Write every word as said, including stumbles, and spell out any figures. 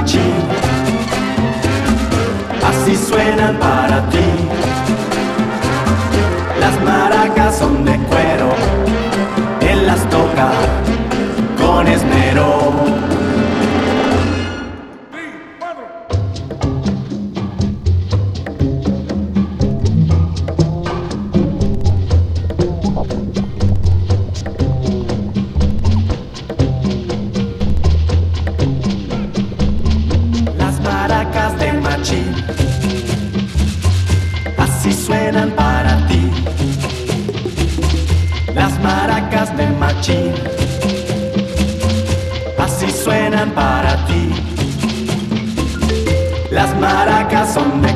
machín. Así suenan para ti. Las maracas son de cuero, él las toca con esmero. Las maracas de machín, así suenan para ti. Las maracas de machín, así suenan para ti. Las maracas son de